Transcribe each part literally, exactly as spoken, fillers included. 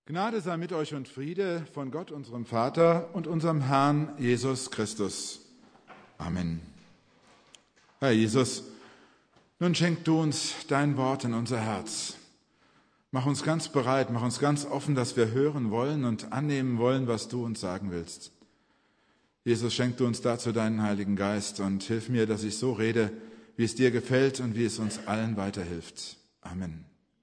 Gnade sei mit euch und Friede von Gott, unserem Vater und unserem Herrn Jesus Christus. Amen. Herr Jesus, nun schenk du uns dein Wort in unser Herz. Mach uns ganz bereit, mach uns ganz offen, dass wir hören wollen und annehmen wollen, was du uns sagen willst. Jesus, schenk du uns dazu deinen Heiligen Geist und hilf mir, dass ich so rede, wie es dir gefällt und wie es uns allen weiterhilft. Amen.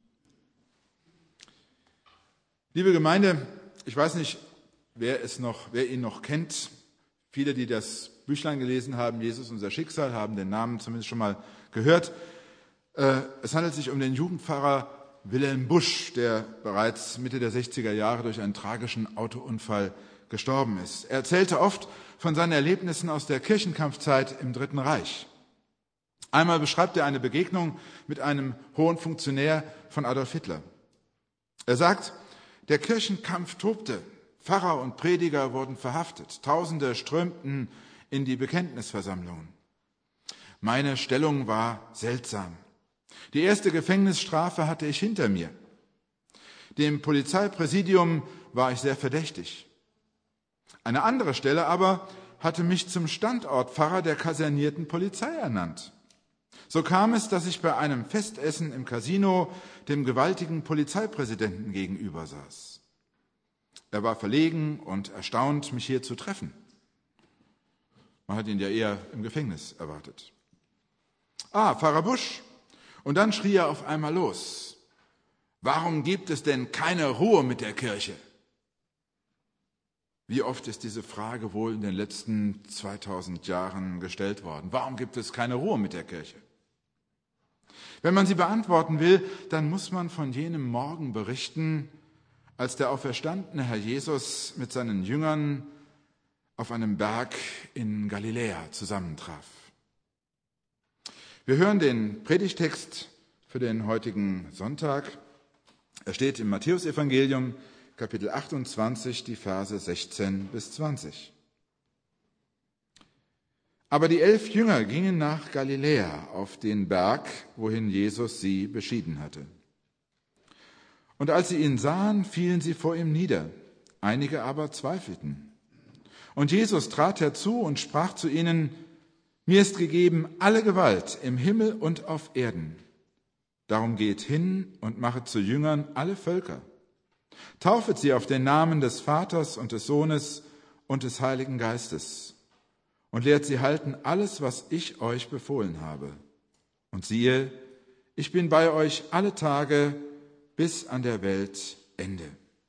Liebe Gemeinde, ich weiß nicht, wer es noch, wer ihn noch kennt. Viele, die das Büchlein gelesen haben, Jesus, unser Schicksal, haben den Namen zumindest schon mal gehört. Es handelt sich um den Jugendpfarrer Wilhelm Busch, der bereits Mitte der sechziger Jahre durch einen tragischen Autounfall gestorben ist. Er erzählte oft von seinen Erlebnissen aus der Kirchenkampfzeit im Dritten Reich. Einmal beschreibt er eine Begegnung mit einem hohen Funktionär von Adolf Hitler. Er sagt: Der Kirchenkampf tobte, Pfarrer und Prediger wurden verhaftet, Tausende strömten in die Bekenntnisversammlungen. Meine Stellung war seltsam. Die erste Gefängnisstrafe hatte ich hinter mir. Dem Polizeipräsidium war ich sehr verdächtig. Eine andere Stelle aber hatte mich zum Standortpfarrer der kasernierten Polizei ernannt. So kam es, dass ich bei einem Festessen im Casino dem gewaltigen Polizeipräsidenten gegenüber saß. Er war verlegen und erstaunt, mich hier zu treffen. Man hat ihn ja eher im Gefängnis erwartet. Ah, Pfarrer Busch. Und dann schrie er auf einmal los: Warum gibt es denn keine Ruhe mit der Kirche? Wie oft ist diese Frage wohl in den letzten zweitausend Jahren gestellt worden? Warum gibt es keine Ruhe mit der Kirche? Wenn man sie beantworten will, dann muss man von jenem Morgen berichten, als der auferstandene Herr Jesus mit seinen Jüngern auf einem Berg in Galiläa zusammentraf. Wir hören den Predigtext für den heutigen Sonntag. Er steht im Matthäusevangelium, Kapitel achtundzwanzig, die Verse sechzehn bis zwanzig. Aber die elf Jünger gingen nach Galiläa auf den Berg, wohin Jesus sie beschieden hatte. Und als sie ihn sahen, fielen sie vor ihm nieder, einige aber zweifelten. Und Jesus trat herzu und sprach zu ihnen: Mir ist gegeben alle Gewalt im Himmel und auf Erden. Darum geht hin und machet zu Jüngern alle Völker. Taufet sie auf den Namen des Vaters und des Sohnes und des Heiligen Geistes. Und lehrt sie halten alles, was ich euch befohlen habe. Und siehe, ich bin bei euch alle Tage bis an der Weltende.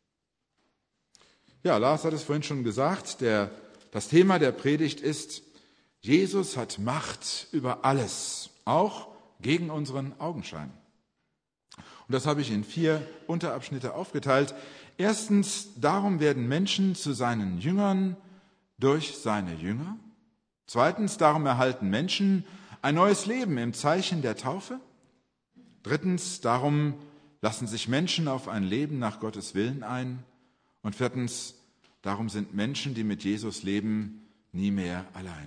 Ja, Lars hat es vorhin schon gesagt, der, das Thema der Predigt ist: Jesus hat Macht über alles, auch gegen unseren Augenschein. Und das habe ich in vier Unterabschnitte aufgeteilt. Erstens, darum werden Menschen zu seinen Jüngern durch seine Jünger. Zweitens, darum erhalten Menschen ein neues Leben im Zeichen der Taufe. Drittens, darum lassen sich Menschen auf ein Leben nach Gottes Willen ein. Und viertens, darum sind Menschen, die mit Jesus leben, nie mehr allein.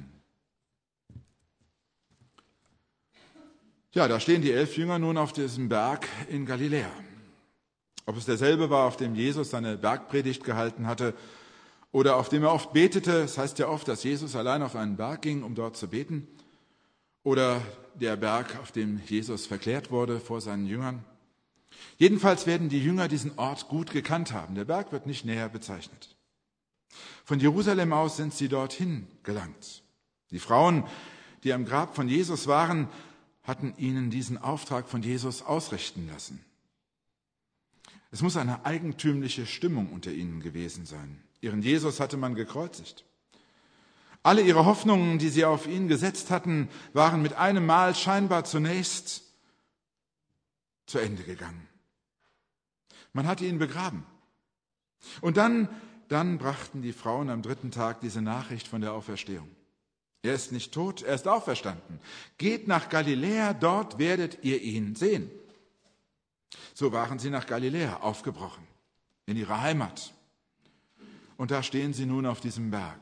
Ja, da stehen die elf Jünger nun auf diesem Berg in Galiläa. Ob es derselbe war, auf dem Jesus seine Bergpredigt gehalten hatte, oder auf dem er oft betete. Es heißt ja oft, dass Jesus allein auf einen Berg ging, um dort zu beten. Oder der Berg, auf dem Jesus verklärt wurde vor seinen Jüngern. Jedenfalls werden die Jünger diesen Ort gut gekannt haben. Der Berg wird nicht näher bezeichnet. Von Jerusalem aus sind sie dorthin gelangt. Die Frauen, die am Grab von Jesus waren, hatten ihnen diesen Auftrag von Jesus ausrichten lassen. Es muss eine eigentümliche Stimmung unter ihnen gewesen sein. Ihren Jesus hatte man gekreuzigt. Alle ihre Hoffnungen, die sie auf ihn gesetzt hatten, waren mit einem Mal scheinbar zunächst zu Ende gegangen. Man hatte ihn begraben. Und dann, dann brachten die Frauen am dritten Tag diese Nachricht von der Auferstehung. Er ist nicht tot, er ist auferstanden. Geht nach Galiläa, dort werdet ihr ihn sehen. So waren sie nach Galiläa aufgebrochen, in ihre Heimat. Und da stehen sie nun auf diesem Berg.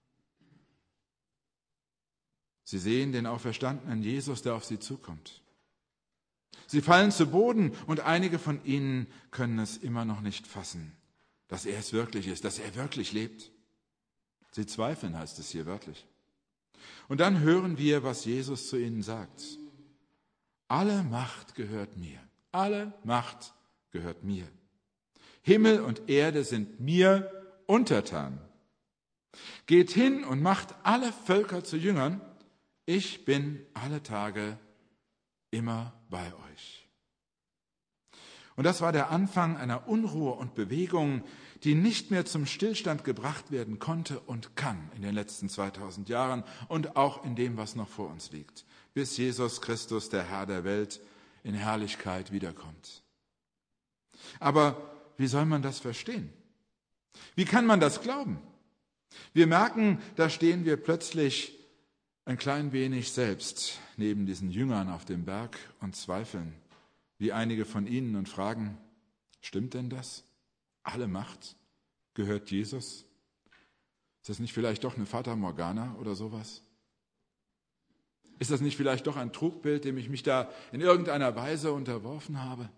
Sie sehen den auferstandenen Jesus, der auf sie zukommt. Sie fallen zu Boden und einige von ihnen können es immer noch nicht fassen. dass er es wirklich ist, dass er wirklich lebt. Sie zweifeln, heißt es hier wörtlich. Und dann hören wir, was Jesus zu ihnen sagt. Alle Macht gehört mir. Alle Macht gehört mir. Himmel und Erde sind mir untertan. Geht hin und macht alle Völker zu Jüngern. Ich bin alle Tage immer bei euch. Und das war der Anfang einer Unruhe und Bewegung, die nicht mehr zum Stillstand gebracht werden konnte und kann in den letzten zweitausend Jahren und auch in dem, was noch vor uns liegt, bis Jesus Christus, der Herr der Welt, in Herrlichkeit wiederkommt. Aber wie soll man das verstehen? Wie kann man das glauben? Wir merken, da stehen wir plötzlich ein klein wenig selbst neben diesen Jüngern auf dem Berg und zweifeln, wie einige von ihnen, und fragen, stimmt denn das? Alle Macht gehört Jesus? Ist das nicht vielleicht doch eine Fata Morgana oder sowas? Ist das nicht vielleicht doch ein Trugbild, dem ich mich da in irgendeiner Weise unterworfen habe?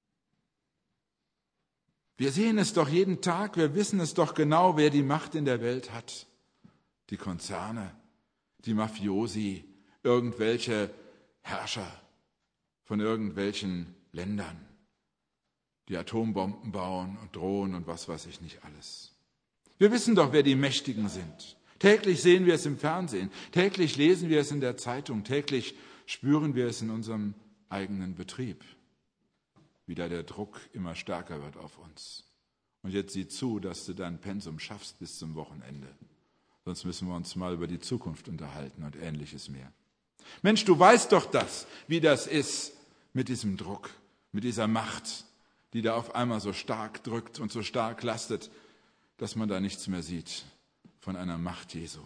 Wir sehen es doch jeden Tag, wir wissen es doch genau, wer die Macht in der Welt hat. Die Konzerne, die Mafiosi, irgendwelche Herrscher von irgendwelchen Ländern, die Atombomben bauen und drohen und was weiß ich nicht alles. Wir wissen doch, wer die Mächtigen sind. Täglich sehen wir es im Fernsehen, täglich lesen wir es in der Zeitung, täglich spüren wir es in unserem eigenen Betrieb, wie da der Druck immer stärker wird auf uns. Und jetzt sieh zu, dass du dein Pensum schaffst bis zum Wochenende. Sonst müssen wir uns mal über die Zukunft unterhalten und Ähnliches mehr. Mensch, du weißt doch das, wie das ist mit diesem Druck, mit dieser Macht, die da auf einmal so stark drückt und so stark lastet, dass man da nichts mehr sieht von einer Macht Jesu.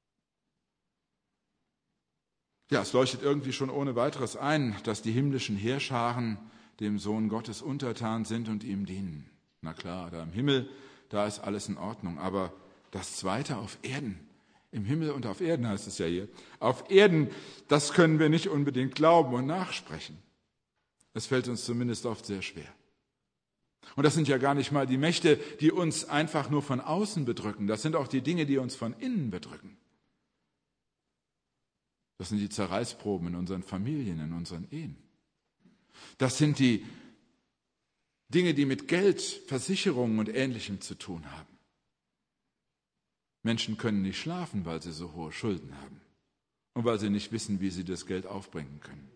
Ja, es leuchtet irgendwie schon ohne weiteres ein, dass die himmlischen Heerscharen dem Sohn Gottes untertan sind und ihm dienen. Na klar, da im Himmel, da ist alles in Ordnung, aber das Zweite auf Erden, im Himmel und auf Erden heißt es ja hier, auf Erden, das können wir nicht unbedingt glauben und nachsprechen. Es fällt uns zumindest oft sehr schwer. Und das sind ja gar nicht mal die Mächte, die uns einfach nur von außen bedrücken. Das sind auch die Dinge, die uns von innen bedrücken. Das sind die Zerreißproben in unseren Familien, in unseren Ehen. Das sind die Dinge, die mit Geld, Versicherungen und Ähnlichem zu tun haben. Menschen können nicht schlafen, weil sie so hohe Schulden haben und weil sie nicht wissen, wie sie das Geld aufbringen können.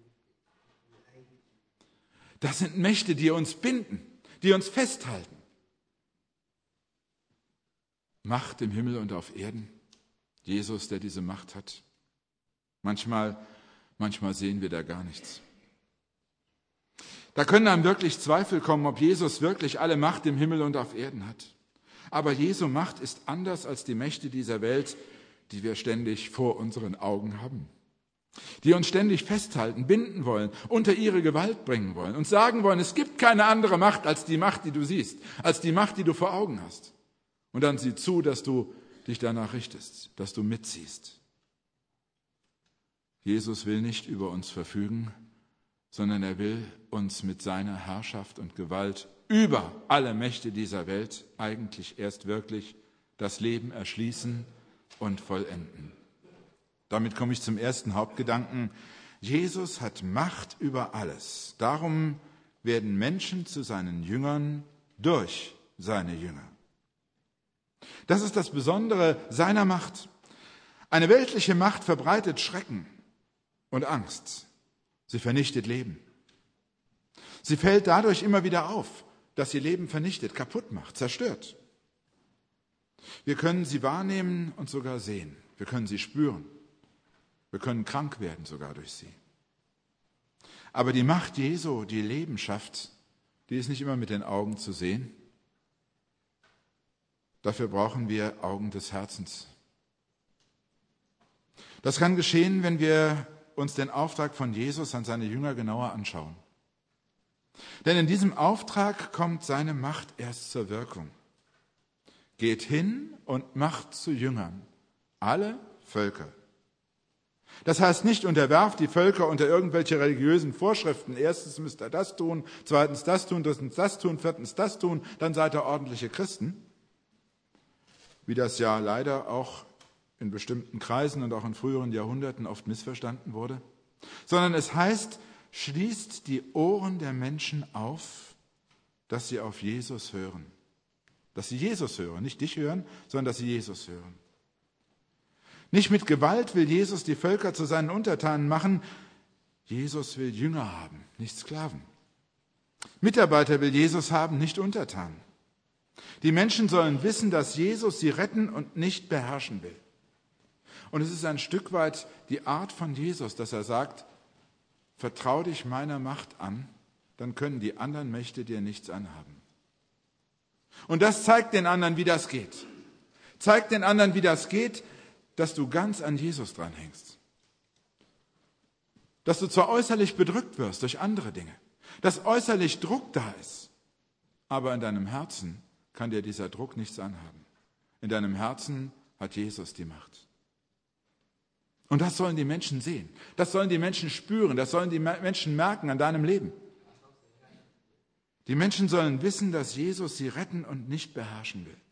Das sind Mächte, die uns binden, die uns festhalten. Macht im Himmel und auf Erden. Jesus, der diese Macht hat. Manchmal, manchmal sehen wir da gar nichts. Da können einem wirklich Zweifel kommen, ob Jesus wirklich alle Macht im Himmel und auf Erden hat. Aber Jesu Macht ist anders als die Mächte dieser Welt, die wir ständig vor unseren Augen haben. Die uns ständig festhalten, binden wollen, unter ihre Gewalt bringen wollen und sagen wollen, es gibt keine andere Macht als die Macht, die du siehst, als die Macht, die du vor Augen hast. Und dann sieh zu, dass du dich danach richtest, dass du mitziehst. Jesus will nicht über uns verfügen, sondern er will uns mit seiner Herrschaft und Gewalt über alle Mächte dieser Welt eigentlich erst wirklich das Leben erschließen und vollenden. Damit komme ich zum ersten Hauptgedanken. Jesus hat Macht über alles. Darum werden Menschen zu seinen Jüngern durch seine Jünger. Das ist das Besondere seiner Macht. Eine weltliche Macht verbreitet Schrecken und Angst. Sie vernichtet Leben. Sie fällt dadurch immer wieder auf, dass sie Leben vernichtet, kaputt macht, zerstört. Wir können sie wahrnehmen und sogar sehen. Wir können sie spüren. Wir können krank werden sogar durch sie. Aber die Macht Jesu, die Leben schafft, die ist nicht immer mit den Augen zu sehen. Dafür brauchen wir Augen des Herzens. Das kann geschehen, wenn wir uns den Auftrag von Jesus an seine Jünger genauer anschauen. Denn in diesem Auftrag kommt seine Macht erst zur Wirkung. Geht hin und macht zu Jüngern alle Völker. Das heißt nicht, unterwerft die Völker unter irgendwelche religiösen Vorschriften. Erstens müsst ihr das tun, zweitens das tun, drittens das tun, viertens das tun, dann seid ihr ordentliche Christen. Wie das ja leider auch in bestimmten Kreisen und auch in früheren Jahrhunderten oft missverstanden wurde. Sondern es heißt, schließt die Ohren der Menschen auf, dass sie auf Jesus hören. Dass sie Jesus hören, nicht dich hören, sondern dass sie Jesus hören. Nicht mit Gewalt will Jesus die Völker zu seinen Untertanen machen. Jesus will Jünger haben, nicht Sklaven. Mitarbeiter will Jesus haben, nicht Untertanen. Die Menschen sollen wissen, dass Jesus sie retten und nicht beherrschen will. Und es ist ein Stück weit die Art von Jesus, dass er sagt, vertrau dich meiner Macht an, dann können die anderen Mächte dir nichts anhaben. Und das zeigt den anderen, wie das geht. Zeigt den anderen, wie das geht, dass du ganz an Jesus dranhängst. Dass du zwar äußerlich bedrückt wirst durch andere Dinge, dass äußerlich Druck da ist, aber in deinem Herzen kann dir dieser Druck nichts anhaben. In deinem Herzen hat Jesus die Macht. Und das sollen die Menschen sehen, das sollen die Menschen spüren, das sollen die Menschen merken an deinem Leben. Die Menschen sollen wissen, dass Jesus sie retten und nicht beherrschen will.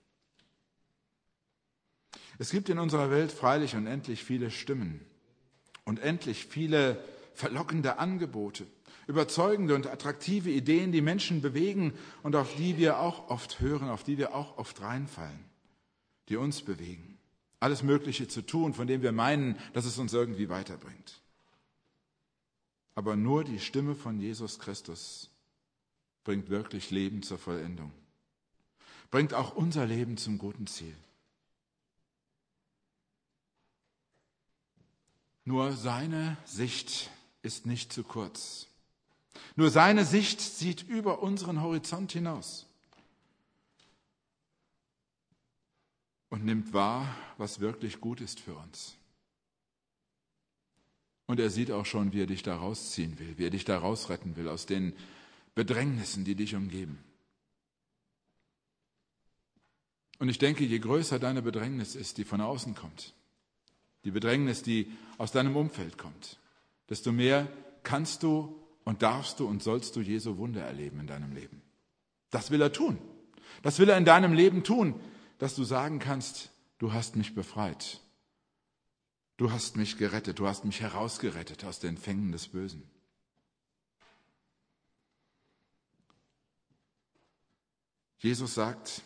Es gibt in unserer Welt freilich unendlich viele Stimmen und endlich viele verlockende Angebote, überzeugende und attraktive Ideen, die Menschen bewegen und auf die wir auch oft hören, auf die wir auch oft reinfallen, die uns bewegen. Alles Mögliche zu tun, von dem wir meinen, dass es uns irgendwie weiterbringt. Aber nur die Stimme von Jesus Christus bringt wirklich Leben zur Vollendung, bringt auch unser Leben zum guten Ziel. Nur seine Sicht ist nicht zu kurz. Nur seine Sicht sieht über unseren Horizont hinaus und nimmt wahr, was wirklich gut ist für uns. Und er sieht auch schon, wie er dich da rausziehen will, wie er dich da rausretten will aus den Bedrängnissen, die dich umgeben. Und ich denke, je größer deine Bedrängnis ist, die von außen kommt, die Bedrängnis, die aus deinem Umfeld kommt, desto mehr kannst du und darfst du und sollst du Jesu Wunder erleben in deinem Leben. Das will er tun. Das will er in deinem Leben tun, dass du sagen kannst, du hast mich befreit. Du hast mich gerettet, du hast mich herausgerettet aus den Fängen des Bösen. Jesus sagt,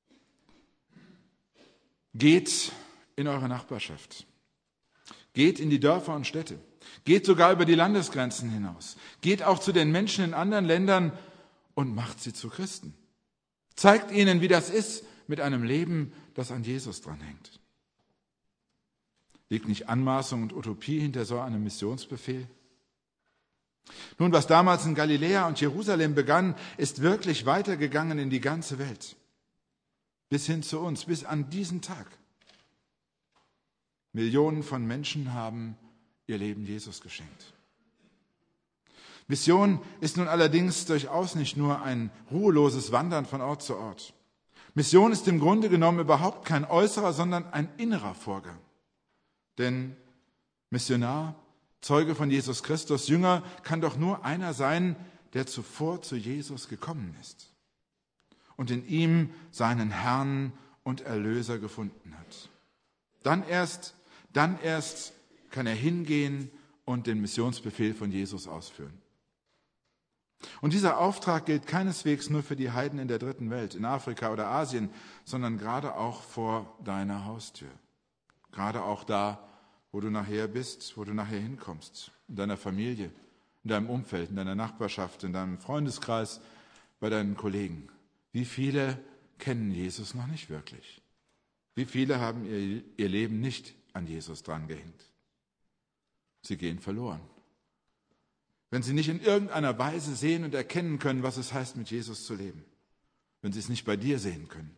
geht in eure Nachbarschaft. Geht in die Dörfer und Städte. Geht sogar über die Landesgrenzen hinaus. Geht auch zu den Menschen in anderen Ländern und macht sie zu Christen. Zeigt ihnen, wie das ist mit einem Leben, das an Jesus dranhängt. Liegt nicht Anmaßung und Utopie hinter so einem Missionsbefehl? Nun, was damals in Galiläa und Jerusalem begann, ist wirklich weitergegangen in die ganze Welt. Bis hin zu uns, bis an diesen Tag. Millionen von Menschen haben ihr Leben Jesus geschenkt. Mission ist nun allerdings durchaus nicht nur ein ruheloses Wandern von Ort zu Ort. Mission ist im Grunde genommen überhaupt kein äußerer, sondern ein innerer Vorgang. Denn Missionar, Zeuge von Jesus Christus, Jünger, kann doch nur einer sein, der zuvor zu Jesus gekommen ist und in ihm seinen Herrn und Erlöser gefunden hat. Dann erst, dann erst kann er hingehen und den Missionsbefehl von Jesus ausführen. Und dieser Auftrag gilt keineswegs nur für die Heiden in der dritten Welt, in Afrika oder Asien, sondern gerade auch vor deiner Haustür. Gerade auch da, wo du nachher bist, wo du nachher hinkommst, in deiner Familie, in deinem Umfeld, in deiner Nachbarschaft, in deinem Freundeskreis, bei deinen Kollegen. Wie viele kennen Jesus noch nicht wirklich? Wie viele haben ihr, ihr Leben nicht an Jesus drangehängt? Sie gehen verloren. Wenn sie nicht in irgendeiner Weise sehen und erkennen können, was es heißt, mit Jesus zu leben. Wenn sie es nicht bei dir sehen können.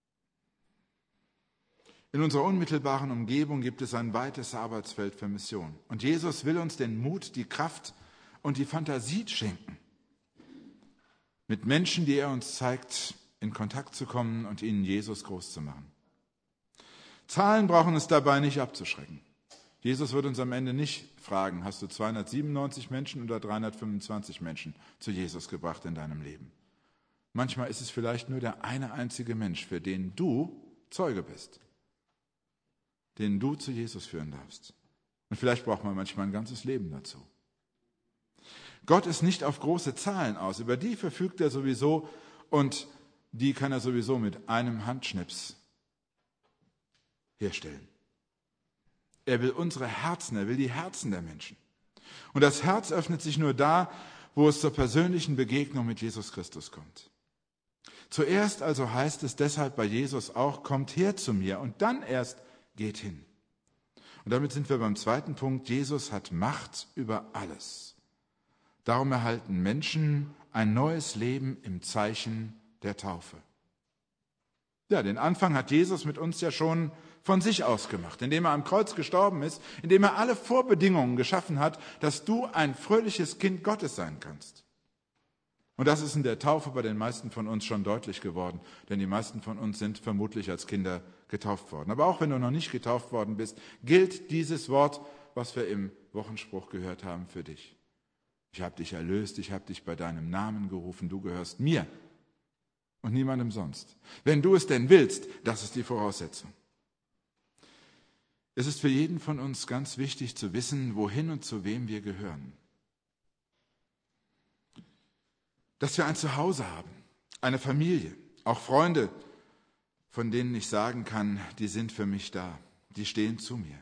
In unserer unmittelbaren Umgebung gibt es ein weites Arbeitsfeld für Mission. Und Jesus will uns den Mut, die Kraft und die Fantasie schenken, mit Menschen, die er uns zeigt, in Kontakt zu kommen und ihnen Jesus groß zu machen. Zahlen brauchen es dabei nicht abzuschrecken. Jesus wird uns am Ende nicht fragen, hast du zweihundertsiebenundneunzig Menschen oder dreihundertfünfundzwanzig Menschen zu Jesus gebracht in deinem Leben? Manchmal ist es vielleicht nur der eine einzige Mensch, für den du Zeuge bist, den du zu Jesus führen darfst. Und vielleicht braucht man manchmal ein ganzes Leben dazu. Gott ist nicht auf große Zahlen aus, über die verfügt er sowieso und die kann er sowieso mit einem Handschnips herstellen. Er will unsere Herzen, er will die Herzen der Menschen. Und das Herz öffnet sich nur da, wo es zur persönlichen Begegnung mit Jesus Christus kommt. Zuerst also heißt es deshalb bei Jesus auch, kommt her zu mir und dann erst geht hin. Und damit sind wir beim zweiten Punkt, Jesus hat Macht über alles. Darum erhalten Menschen ein neues Leben im Zeichen der Taufe. Ja, den Anfang hat Jesus mit uns ja schon von sich aus gemacht, indem er am Kreuz gestorben ist, indem er alle Vorbedingungen geschaffen hat, dass du ein fröhliches Kind Gottes sein kannst. Und das ist in der Taufe bei den meisten von uns schon deutlich geworden, denn die meisten von uns sind vermutlich als Kinder getauft worden. Aber auch wenn du noch nicht getauft worden bist, gilt dieses Wort, was wir im Wochenspruch gehört haben, für dich. Ich habe dich erlöst, ich habe dich bei deinem Namen gerufen, du gehörst mir und niemandem sonst. Wenn du es denn willst, das ist die Voraussetzung. Es ist für jeden von uns ganz wichtig zu wissen, wohin und zu wem wir gehören. Dass wir ein Zuhause haben, eine Familie, auch Freunde, von denen ich sagen kann, die sind für mich da, die stehen zu mir.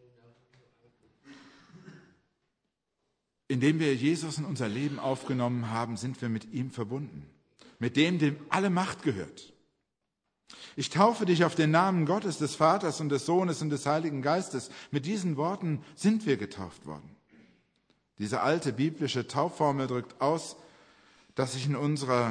Indem wir Jesus in unser Leben aufgenommen haben, sind wir mit ihm verbunden, mit dem, dem alle Macht gehört. Ich taufe dich auf den Namen Gottes, des Vaters und des Sohnes und des Heiligen Geistes. Mit diesen Worten sind wir getauft worden. Diese alte biblische Taufformel drückt aus, dass sich in unserer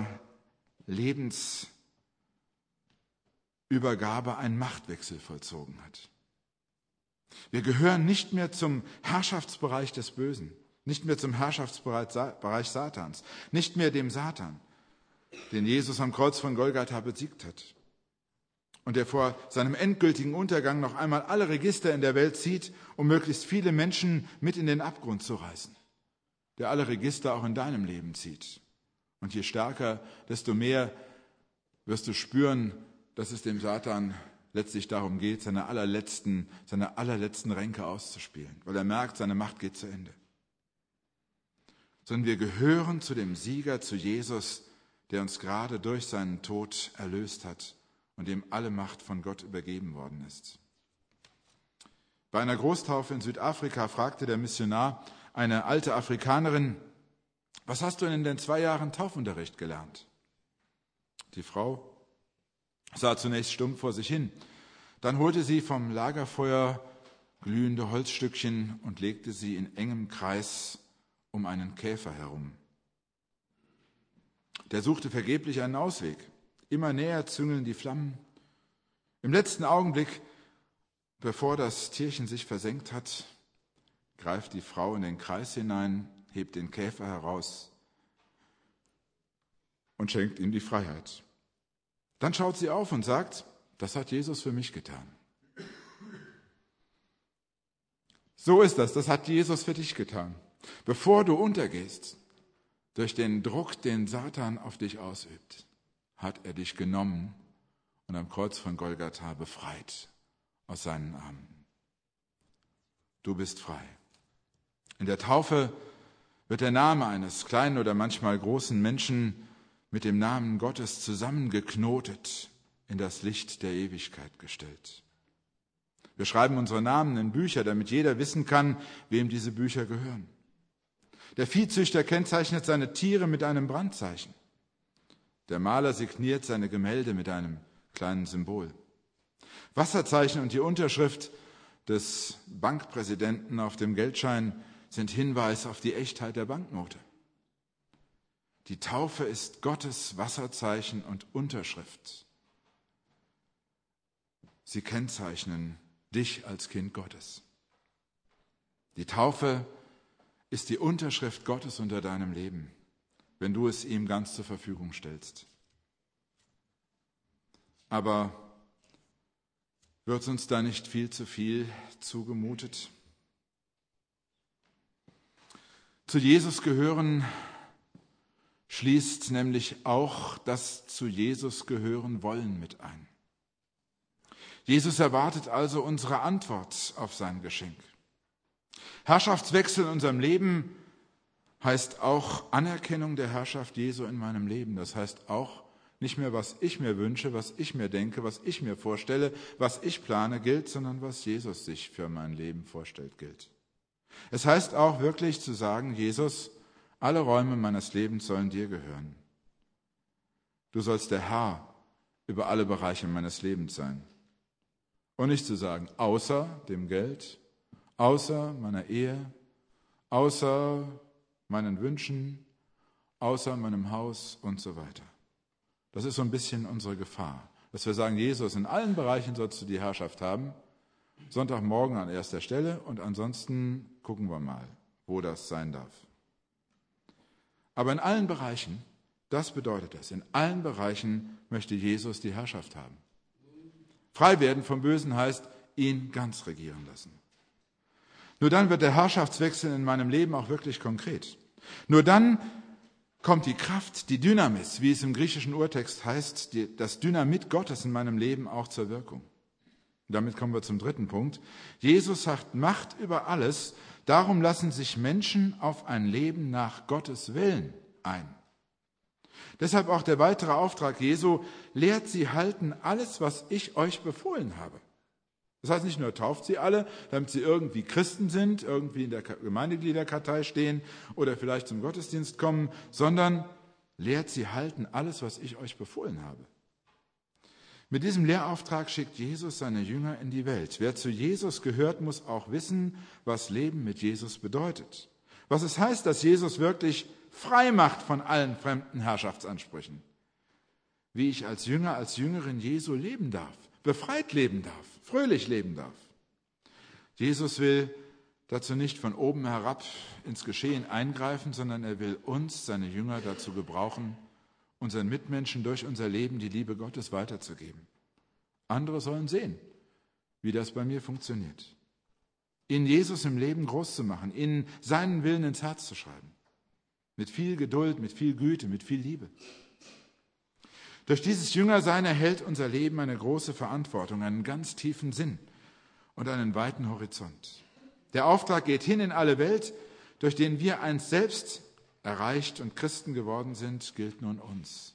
Lebensübergabe ein Machtwechsel vollzogen hat. Wir gehören nicht mehr zum Herrschaftsbereich des Bösen, nicht mehr zum Herrschaftsbereich Satans, nicht mehr dem Satan, den Jesus am Kreuz von Golgatha besiegt hat und der vor seinem endgültigen Untergang noch einmal alle Register in der Welt zieht, um möglichst viele Menschen mit in den Abgrund zu reißen, der alle Register auch in deinem Leben zieht. Und je stärker, desto mehr wirst du spüren, dass es dem Satan letztlich darum geht, seine allerletzten, seine allerletzten Ränke auszuspielen, weil er merkt, seine Macht geht zu Ende. Sondern wir gehören zu dem Sieger, zu Jesus, der uns gerade durch seinen Tod erlöst hat und dem alle Macht von Gott übergeben worden ist. Bei einer Großtaufe in Südafrika fragte der Missionar eine alte Afrikanerin, was hast du in den zwei Jahren Taufunterricht gelernt? Die Frau sah zunächst stumm vor sich hin. Dann holte sie vom Lagerfeuer glühende Holzstückchen und legte sie in engem Kreis um einen Käfer herum. Der suchte vergeblich einen Ausweg. Immer näher züngeln die Flammen. Im letzten Augenblick, bevor das Tierchen sich versenkt hat, greift die Frau in den Kreis hinein, hebt den Käfer heraus und schenkt ihm die Freiheit. Dann schaut sie auf und sagt, das hat Jesus für mich getan. So ist das, das hat Jesus für dich getan. Bevor du untergehst, durch den Druck, den Satan auf dich ausübt, hat er dich genommen und am Kreuz von Golgatha befreit aus seinen Armen. Du bist frei. In der Taufe wird der Name eines kleinen oder manchmal großen Menschen mit dem Namen Gottes zusammengeknotet in das Licht der Ewigkeit gestellt. Wir schreiben unsere Namen in Bücher, damit jeder wissen kann, wem diese Bücher gehören. Der Viehzüchter kennzeichnet seine Tiere mit einem Brandzeichen. Der Maler signiert seine Gemälde mit einem kleinen Symbol. Wasserzeichen und die Unterschrift des Bankpräsidenten auf dem Geldschein sind Hinweis auf die Echtheit der Banknote. Die Taufe ist Gottes Wasserzeichen und Unterschrift. Sie kennzeichnen dich als Kind Gottes. Die Taufe ist die Unterschrift Gottes unter deinem Leben, wenn du es ihm ganz zur Verfügung stellst. Aber wird uns da nicht viel zu viel zugemutet? Zu Jesus gehören schließt nämlich auch das zu Jesus gehören wollen mit ein. Jesus erwartet also unsere Antwort auf sein Geschenk. Herrschaftswechsel in unserem Leben heißt auch Anerkennung der Herrschaft Jesu in meinem Leben. Das heißt auch nicht mehr, was ich mir wünsche, was ich mir denke, was ich mir vorstelle, was ich plane, gilt, sondern was Jesus sich für mein Leben vorstellt, gilt. Es heißt auch wirklich zu sagen, Jesus, alle Räume meines Lebens sollen dir gehören. Du sollst der Herr über alle Bereiche meines Lebens sein. Und nicht zu sagen, außer dem Geld, außer meiner Ehe, außer meinen Wünschen, außer meinem Haus und so weiter. Das ist so ein bisschen unsere Gefahr, dass wir sagen, Jesus, in allen Bereichen sollst du die Herrschaft haben, Sonntagmorgen an erster Stelle und ansonsten gucken wir mal, wo das sein darf. Aber in allen Bereichen, das bedeutet es, in allen Bereichen möchte Jesus die Herrschaft haben. Frei werden vom Bösen heißt, ihn ganz regieren lassen. Nur dann wird der Herrschaftswechsel in meinem Leben auch wirklich konkret. Nur dann kommt die Kraft, die Dynamis, wie es im griechischen Urtext heißt, die, das Dynamit Gottes in meinem Leben auch zur Wirkung. Und damit kommen wir zum dritten Punkt. Jesus sagt Macht über alles, darum lassen sich Menschen auf ein Leben nach Gottes Willen ein. Deshalb auch der weitere Auftrag Jesu, lehrt sie halten alles, was ich euch befohlen habe. Das heißt nicht nur, tauft sie alle, damit sie irgendwie Christen sind, irgendwie in der Gemeindegliederkartei stehen oder vielleicht zum Gottesdienst kommen, sondern lehrt sie halten alles, was ich euch befohlen habe. Mit diesem Lehrauftrag schickt Jesus seine Jünger in die Welt. Wer zu Jesus gehört, muss auch wissen, was Leben mit Jesus bedeutet. Was es heißt, dass Jesus wirklich frei macht von allen fremden Herrschaftsansprüchen. Wie ich als Jünger, als Jüngerin Jesu leben darf, befreit leben darf, fröhlich leben darf. Jesus will dazu nicht von oben herab ins Geschehen eingreifen, sondern er will uns, seine Jünger, dazu gebrauchen, unseren Mitmenschen durch unser Leben die Liebe Gottes weiterzugeben. Andere sollen sehen, wie das bei mir funktioniert. Ihnen Jesus im Leben groß zu machen, ihnen seinen Willen ins Herz zu schreiben. Mit viel Geduld, mit viel Güte, mit viel Liebe. Durch dieses Jüngersein erhält unser Leben eine große Verantwortung, einen ganz tiefen Sinn und einen weiten Horizont. Der Auftrag geht hin in alle Welt, durch den wir einst selbst erreicht und Christen geworden sind, gilt nun uns.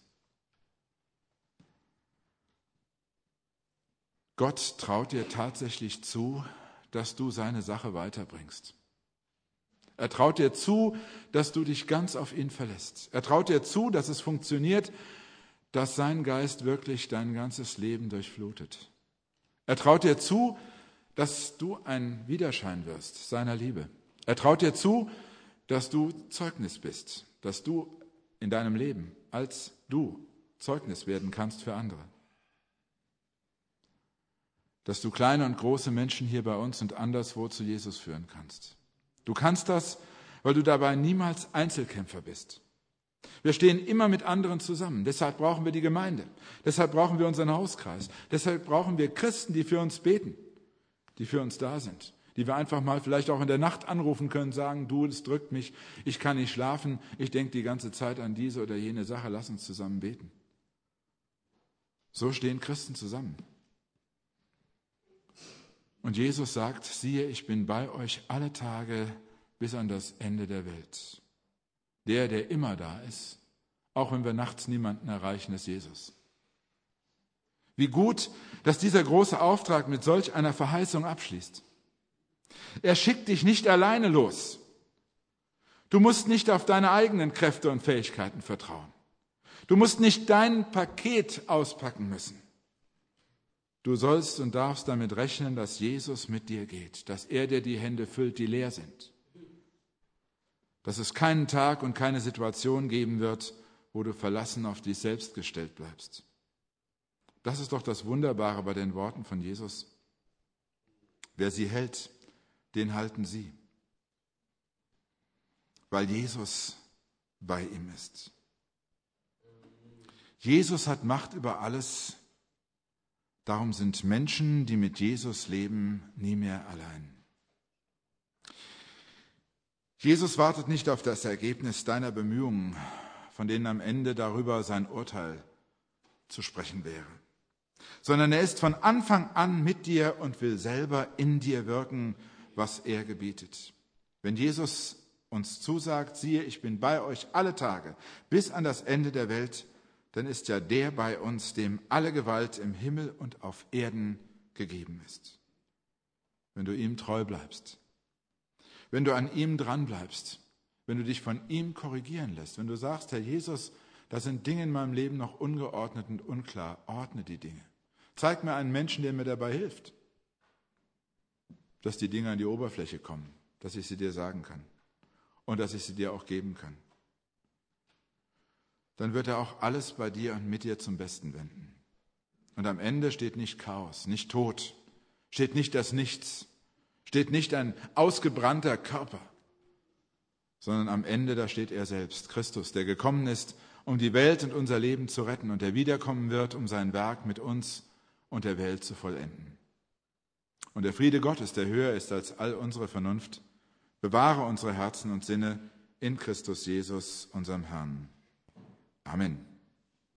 Gott traut dir tatsächlich zu, dass du seine Sache weiterbringst. Er traut dir zu, dass du dich ganz auf ihn verlässt. Er traut dir zu, dass es funktioniert, dass sein Geist wirklich dein ganzes Leben durchflutet. Er traut dir zu, dass du ein Widerschein wirst seiner Liebe. Er traut dir zu, dass du Zeugnis bist, dass du in deinem Leben als du Zeugnis werden kannst für andere. Dass du kleine und große Menschen hier bei uns und anderswo zu Jesus führen kannst. Du kannst das, weil du dabei niemals Einzelkämpfer bist. Wir stehen immer mit anderen zusammen. Deshalb brauchen wir die Gemeinde. Deshalb brauchen wir unseren Hauskreis. Deshalb brauchen wir Christen, die für uns beten, die für uns da sind, die wir einfach mal vielleicht auch in der Nacht anrufen können, sagen, du, es drückt mich, ich kann nicht schlafen, ich denke die ganze Zeit an diese oder jene Sache, lass uns zusammen beten. So stehen Christen zusammen. Und Jesus sagt, siehe, ich bin bei euch alle Tage bis an das Ende der Welt. Der, der immer da ist, auch wenn wir nachts niemanden erreichen, ist Jesus. Wie gut, dass dieser große Auftrag mit solch einer Verheißung abschließt. Er schickt dich nicht alleine los. Du musst nicht auf deine eigenen Kräfte und Fähigkeiten vertrauen. Du musst nicht dein Paket auspacken müssen. Du sollst und darfst damit rechnen, dass Jesus mit dir geht, dass er dir die Hände füllt, die leer sind. Dass es keinen Tag und keine Situation geben wird, wo du verlassen auf dich selbst gestellt bleibst. Das ist doch das Wunderbare bei den Worten von Jesus. Wer sie hält, den halten sie, weil Jesus bei ihm ist. Jesus hat Macht über alles. Darum sind Menschen, die mit Jesus leben, nie mehr allein. Jesus wartet nicht auf das Ergebnis deiner Bemühungen, von denen am Ende darüber sein Urteil zu sprechen wäre, sondern er ist von Anfang an mit dir und will selber in dir wirken, was er gebietet. Wenn Jesus uns zusagt, siehe, ich bin bei euch alle Tage bis an das Ende der Welt, dann ist ja der bei uns, dem alle Gewalt im Himmel und auf Erden gegeben ist. Wenn du ihm treu bleibst, wenn du an ihm dran bleibst, wenn du dich von ihm korrigieren lässt, wenn du sagst, Herr Jesus, da sind Dinge in meinem Leben noch ungeordnet und unklar, ordne die Dinge. Zeig mir einen Menschen, der mir dabei hilft, dass die Dinge an die Oberfläche kommen, dass ich sie dir sagen kann und dass ich sie dir auch geben kann. Dann wird er auch alles bei dir und mit dir zum Besten wenden. Und am Ende steht nicht Chaos, nicht Tod, steht nicht das Nichts, steht nicht ein ausgebrannter Körper, sondern am Ende, da steht er selbst, Christus, der gekommen ist, um die Welt und unser Leben zu retten und der wiederkommen wird, um sein Werk mit uns und der Welt zu vollenden. Und der Friede Gottes, der höher ist als all unsere Vernunft, bewahre unsere Herzen und Sinne in Christus Jesus, unserem Herrn. Amen.